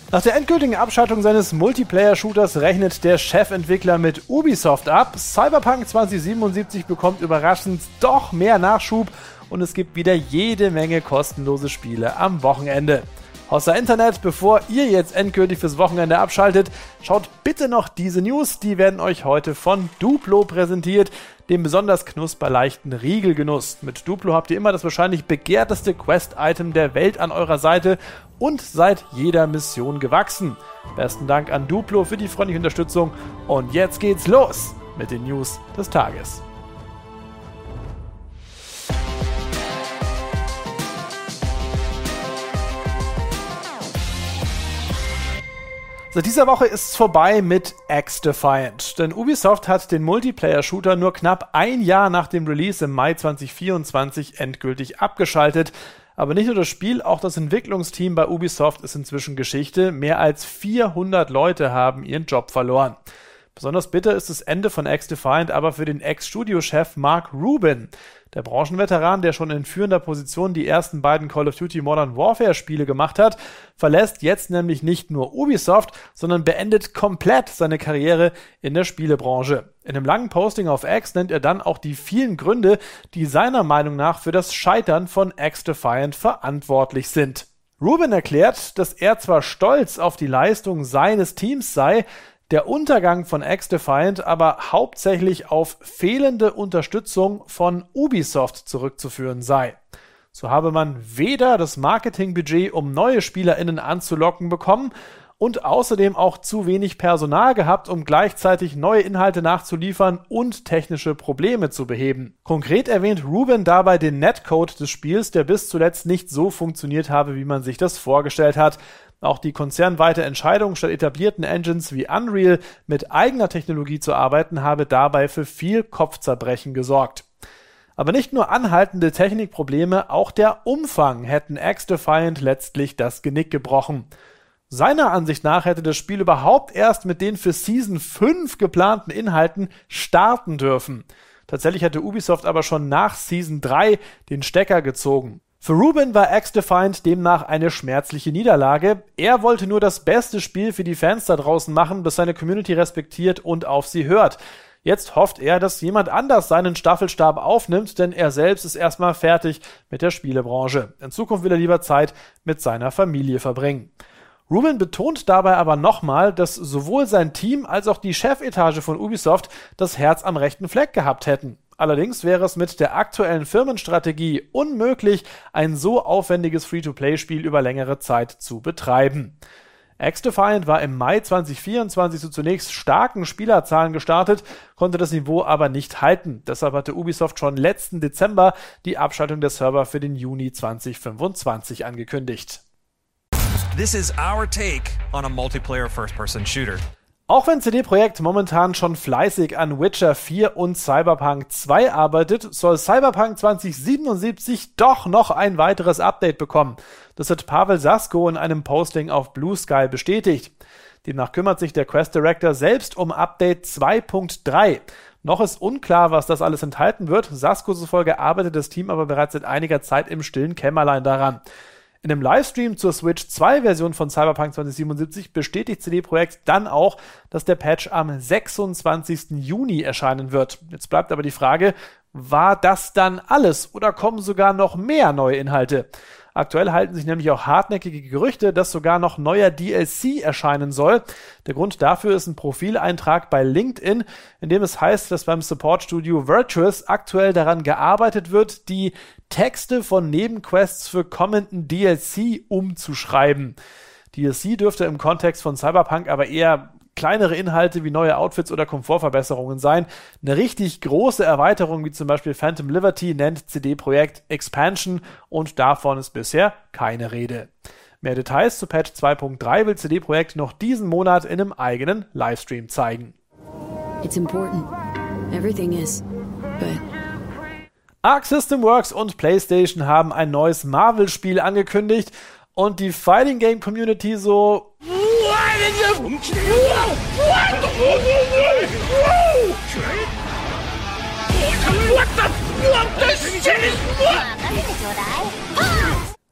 Nach der endgültigen Abschaltung seines Multiplayer-Shooters rechnet der Chefentwickler mit Ubisoft ab. Cyberpunk 2077 bekommt überraschend doch mehr Nachschub und es gibt wieder jede Menge kostenlose Spiele am Wochenende. Außer Internet, bevor ihr jetzt endgültig fürs Wochenende abschaltet, schaut bitte noch diese News, die werden euch heute von Duplo präsentiert, dem besonders knusperleichten Riegelgenuss. Mit Duplo habt ihr immer das wahrscheinlich begehrteste Quest-Item der Welt an eurer Seite und seid jeder Mission gewachsen. Besten Dank an Duplo für die freundliche Unterstützung und jetzt geht's los mit den News des Tages. Seit dieser Woche ist es vorbei mit XDefiant, denn Ubisoft hat den Multiplayer-Shooter nur knapp ein Jahr nach dem Release im Mai 2024 endgültig abgeschaltet. Aber nicht nur das Spiel, auch das Entwicklungsteam bei Ubisoft ist inzwischen Geschichte. Mehr als 400 Leute haben ihren Job verloren. Besonders bitter ist das Ende von XDefiant aber für den Ex-Studiochef Mark Rubin. Der Branchenveteran, der schon in führender Position die ersten beiden Call of Duty Modern Warfare Spiele gemacht hat, verlässt jetzt nämlich nicht nur Ubisoft, sondern beendet komplett seine Karriere in der Spielebranche. In einem langen Posting auf X nennt er dann auch die vielen Gründe, die seiner Meinung nach für das Scheitern von XDefiant verantwortlich sind. Rubin erklärt, dass er zwar stolz auf die Leistung seines Teams sei, der Untergang von XDefiant aber hauptsächlich auf fehlende Unterstützung von Ubisoft zurückzuführen sei. So habe man weder das Marketingbudget, um neue SpielerInnen anzulocken, bekommen und außerdem auch zu wenig Personal gehabt, um gleichzeitig neue Inhalte nachzuliefern und technische Probleme zu beheben. Konkret erwähnt Rubin dabei den Netcode des Spiels, der bis zuletzt nicht so funktioniert habe, wie man sich das vorgestellt hat. Auch die konzernweite Entscheidung, statt etablierten Engines wie Unreal mit eigener Technologie zu arbeiten, habe dabei für viel Kopfzerbrechen gesorgt. Aber nicht nur anhaltende Technikprobleme, auch der Umfang hätten XDefiant letztlich das Genick gebrochen. Seiner Ansicht nach hätte das Spiel überhaupt erst mit den für Season 5 geplanten Inhalten starten dürfen. Tatsächlich hätte Ubisoft aber schon nach Season 3 den Stecker gezogen. Für Rubin war XDefiant demnach eine schmerzliche Niederlage. Er wollte nur das beste Spiel für die Fans da draußen machen, das seine Community respektiert und auf sie hört. Jetzt hofft er, dass jemand anders seinen Staffelstab aufnimmt, denn er selbst ist erstmal fertig mit der Spielebranche. In Zukunft will er lieber Zeit mit seiner Familie verbringen. Rubin betont dabei aber nochmal, dass sowohl sein Team als auch die Chefetage von Ubisoft das Herz am rechten Fleck gehabt hätten. Allerdings wäre es mit der aktuellen Firmenstrategie unmöglich, ein so aufwendiges Free-to-Play-Spiel über längere Zeit zu betreiben. XDefiant war im Mai 2024 zu zunächst starken Spielerzahlen gestartet, konnte das Niveau aber nicht halten. Deshalb hatte Ubisoft schon letzten Dezember die Abschaltung der Server für den Juni 2025 angekündigt. This is our take on a multiplayer first-person shooter. Auch wenn CD Projekt momentan schon fleißig an Witcher 4 und Cyberpunk 2 arbeitet, soll Cyberpunk 2077 doch noch ein weiteres Update bekommen. Das hat Pavel Sasko in einem Posting auf Blue Sky bestätigt. Demnach kümmert sich der Quest Director selbst um Update 2.3. Noch ist unklar, was das alles enthalten wird. Sasko zufolge arbeitet das Team aber bereits seit einiger Zeit im stillen Kämmerlein daran. In einem Livestream zur Switch 2-Version von Cyberpunk 2077 bestätigt CD Projekt dann auch, dass der Patch am 26. Juni erscheinen wird. Jetzt bleibt aber die Frage, war das dann alles oder kommen sogar noch mehr neue Inhalte? Aktuell halten sich nämlich auch hartnäckige Gerüchte, dass sogar noch neuer DLC erscheinen soll. Der Grund dafür ist ein Profileintrag bei LinkedIn, in dem es heißt, dass beim Support-Studio Virtuous aktuell daran gearbeitet wird, die Texte von Nebenquests für kommenden DLC umzuschreiben. DLC dürfte im Kontext von Cyberpunk aber eher kleinere Inhalte wie neue Outfits oder Komfortverbesserungen sein. Eine richtig große Erweiterung wie zum Beispiel Phantom Liberty nennt CD Projekt Expansion und davon ist bisher keine Rede. Mehr Details zu Patch 2.3 will CD Projekt noch diesen Monat in einem eigenen Livestream zeigen. It's important. Everything is. But Arc System Works und PlayStation haben ein neues Marvel-Spiel angekündigt und die Fighting Game Community so...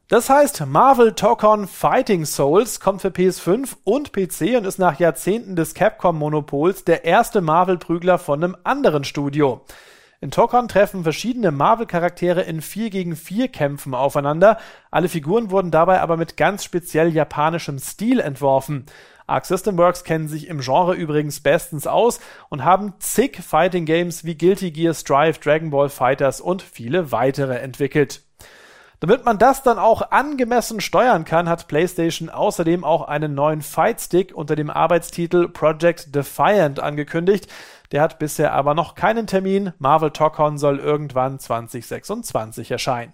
Das heißt, Marvel Tokon Fighting Souls kommt für PS5 und PC und ist nach Jahrzehnten des Capcom-Monopols der erste Marvel-Prügler von einem anderen Studio. In Tokon treffen verschiedene Marvel-Charaktere in 4-gegen-4 Kämpfen aufeinander. Alle Figuren wurden dabei aber mit ganz speziell japanischem Stil entworfen. Arc System Works kennen sich im Genre übrigens bestens aus und haben zig Fighting Games wie Guilty Gear Strive, Dragon Ball FighterZ und viele weitere entwickelt. Damit man das dann auch angemessen steuern kann, hat PlayStation außerdem auch einen neuen Fight-Stick unter dem Arbeitstitel Project Defiant angekündigt. Der hat bisher aber noch keinen Termin. Marvel Tokon soll irgendwann 2026 erscheinen.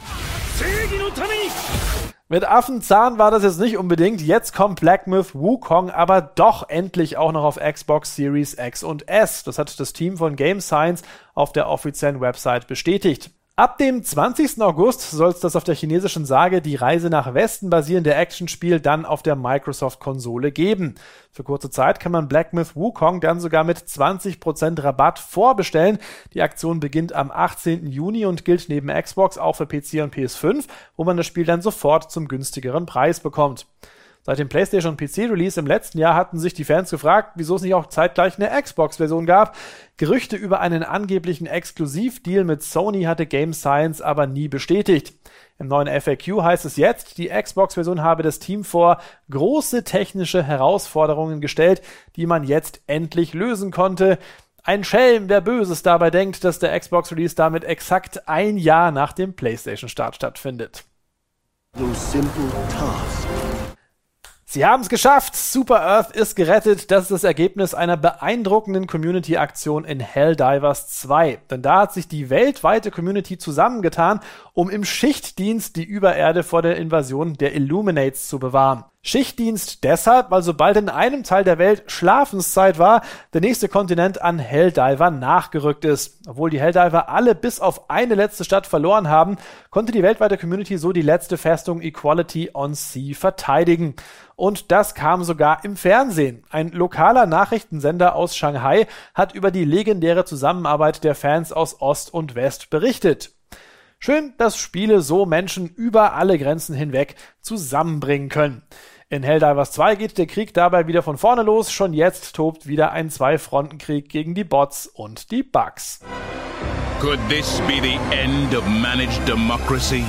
Mit Affenzahn war das jetzt nicht unbedingt. Jetzt kommt Black Myth Wukong aber doch endlich auch noch auf Xbox Series X und S. Das hat das Team von Game Science auf der offiziellen Website bestätigt. Ab dem 20. August soll es das auf der chinesischen Sage Die Reise nach Westen basierende Actionspiel dann auf der Microsoft-Konsole geben. Für kurze Zeit kann man Black Myth Wukong dann sogar mit 20% Rabatt vorbestellen. Die Aktion beginnt am 18. Juni und gilt neben Xbox auch für PC und PS5, wo man das Spiel dann sofort zum günstigeren Preis bekommt. Seit dem PlayStation- und PC-Release im letzten Jahr hatten sich die Fans gefragt, wieso es nicht auch zeitgleich eine Xbox-Version gab. Gerüchte über einen angeblichen Exklusivdeal mit Sony hatte Game Science aber nie bestätigt. Im neuen FAQ heißt es jetzt, die Xbox-Version habe das Team vor große technische Herausforderungen gestellt, die man jetzt endlich lösen konnte. Ein Schelm, wer Böses dabei denkt, dass der Xbox-Release damit exakt ein Jahr nach dem PlayStation-Start stattfindet. Sie haben es geschafft! Super Earth ist gerettet. Das ist das Ergebnis einer beeindruckenden Community-Aktion in Helldivers 2. Denn da hat sich die weltweite Community zusammengetan, um im Schichtdienst die Übererde vor der Invasion der Illuminates zu bewahren. Schichtdienst deshalb, weil sobald in einem Teil der Welt Schlafenszeit war, der nächste Kontinent an Helldiver nachgerückt ist. Obwohl die Helldiver alle bis auf eine letzte Stadt verloren haben, konnte die weltweite Community so die letzte Festung Equality on Sea verteidigen. Und das kam sogar im Fernsehen. Ein lokaler Nachrichtensender aus Shanghai hat über die legendäre Zusammenarbeit der Fans aus Ost und West berichtet. Schön, dass Spiele so Menschen über alle Grenzen hinweg zusammenbringen können. In Helldivers 2 geht der Krieg dabei wieder von vorne los. Schon jetzt tobt wieder ein Zwei-Fronten-Krieg gegen die Bots und die Bugs. Could this be the end of managed democracy?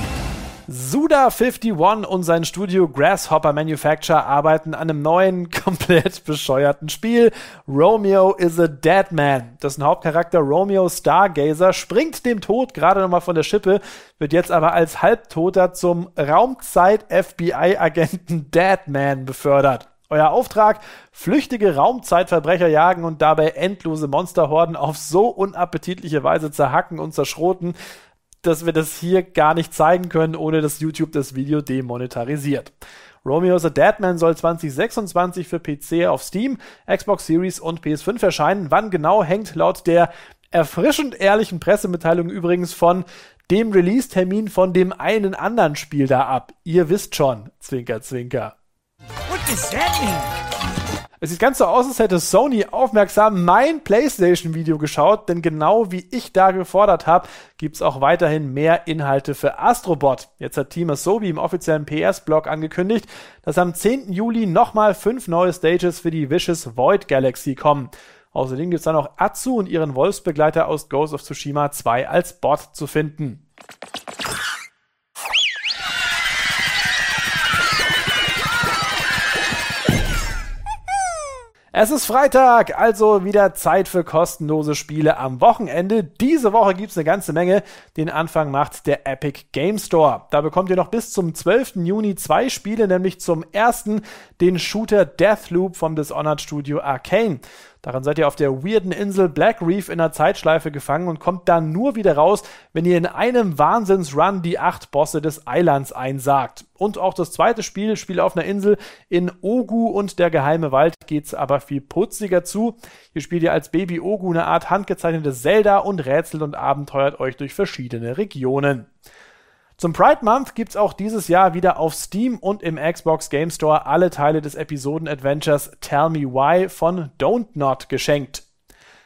Suda51 und sein Studio Grasshopper Manufacture arbeiten an einem neuen, komplett bescheuerten Spiel. Romeo is a Dead Man. Dessen Hauptcharakter Romeo Stargazer springt dem Tod gerade nochmal von der Schippe, wird jetzt aber als Halbtoter zum Raumzeit-FBI-Agenten Deadman befördert. Euer Auftrag: flüchtige Raumzeitverbrecher jagen und dabei endlose Monsterhorden auf so unappetitliche Weise zerhacken und zerschroten, dass wir das hier gar nicht zeigen können, ohne dass YouTube das Video demonetarisiert. Romeo is a Dead Man soll 2026 für PC auf Steam, Xbox Series und PS5 erscheinen. Wann genau, hängt laut der erfrischend ehrlichen Pressemitteilung übrigens von dem Release-Termin von dem einen anderen Spiel da ab. Ihr wisst schon, Zwinker, Zwinker. What does that mean? Es sieht ganz so aus, als hätte Sony aufmerksam mein PlayStation-Video geschaut, denn genau wie ich da gefordert habe, gibt's auch weiterhin mehr Inhalte für Astrobot. Jetzt hat Team Asobi im offiziellen PS-Blog angekündigt, dass am 10. Juli nochmal 5 neue Stages für die Vicious Void Galaxy kommen. Außerdem gibt's dann noch Atsu und ihren Wolfsbegleiter aus Ghost of Tsushima 2 als Bot zu finden. Es ist Freitag, also wieder Zeit für kostenlose Spiele am Wochenende. Diese Woche gibt's eine ganze Menge. Den Anfang macht der Epic Game Store. Da bekommt ihr noch bis zum 12. Juni 2 Spiele, nämlich zum ersten den Shooter Deathloop vom Dishonored Studio Arcane. Daran seid ihr auf der weirden Insel Black Reef in einer Zeitschleife gefangen und kommt dann nur wieder raus, wenn ihr in einem Wahnsinnsrun die 8 Bosse des Eilands einsagt. Und auch das zweite Spiel auf einer Insel in Ogu und der geheime Wald, geht's aber viel putziger zu. Hier spielt ihr als Baby Ogu eine Art handgezeichnetes Zelda und rätselt und abenteuert euch durch verschiedene Regionen. Zum Pride Month gibt's auch dieses Jahr wieder auf Steam und im Xbox Game Store alle Teile des Episoden-Adventures Tell Me Why von Don't Not geschenkt.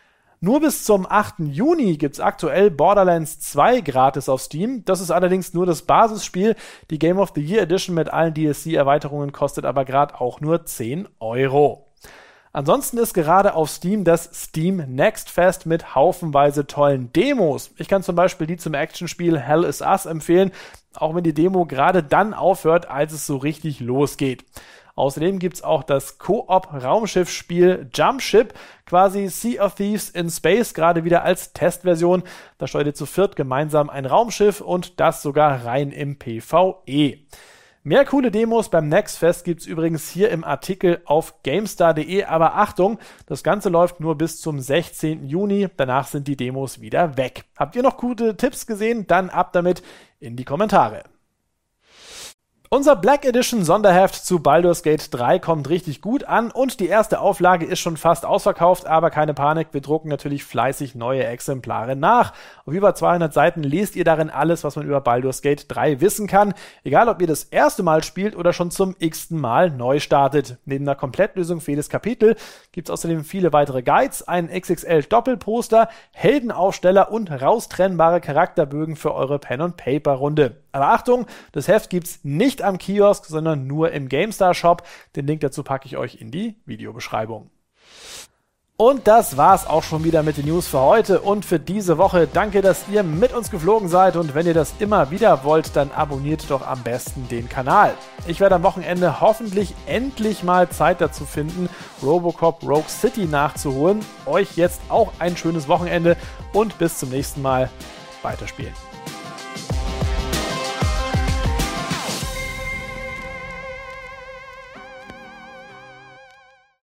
Nur bis zum 8. Juni gibt's aktuell Borderlands 2 gratis auf Steam. Das ist allerdings nur das Basisspiel. Die Game of the Year Edition mit allen DLC-Erweiterungen kostet aber gerade auch nur 10 Euro. Ansonsten ist gerade auf Steam das Steam Next Fest mit haufenweise tollen Demos. Ich kann zum Beispiel die zum Actionspiel Hell is Us empfehlen, auch wenn die Demo gerade dann aufhört, als es so richtig losgeht. Außerdem gibt's auch das Koop-Raumschiffspiel Jumpship, quasi Sea of Thieves in Space, gerade wieder als Testversion. Da steuert ihr zu viert gemeinsam ein Raumschiff und das sogar rein im PvE. Mehr coole Demos beim Next Fest gibt's übrigens hier im Artikel auf GameStar.de, aber Achtung, das Ganze läuft nur bis zum 16. Juni, danach sind die Demos wieder weg. Habt ihr noch gute Tipps gesehen? Dann ab damit in die Kommentare. Unser Black Edition Sonderheft zu Baldur's Gate 3 kommt richtig gut an und die erste Auflage ist schon fast ausverkauft, aber keine Panik, wir drucken natürlich fleißig neue Exemplare nach. Auf über 200 Seiten lest ihr darin alles, was man über Baldur's Gate 3 wissen kann, egal ob ihr das erste Mal spielt oder schon zum x-ten Mal neu startet. Neben einer Komplettlösung für jedes Kapitel gibt es außerdem viele weitere Guides, einen XXL-Doppelposter, Heldenaufsteller und raustrennbare Charakterbögen für eure Pen-and-Paper-Runde. Aber Achtung, das Heft gibt's nicht am Kiosk, sondern nur im GameStar Shop. Den Link dazu packe ich euch in die Videobeschreibung. Und das war's auch schon wieder mit den News für heute und für diese Woche. Danke, dass ihr mit uns geflogen seid und wenn ihr das immer wieder wollt, dann abonniert doch am besten den Kanal. Ich werde am Wochenende hoffentlich endlich mal Zeit dazu finden, Robocop Rogue City nachzuholen. Euch jetzt auch ein schönes Wochenende und bis zum nächsten Mal. Weiterspielen.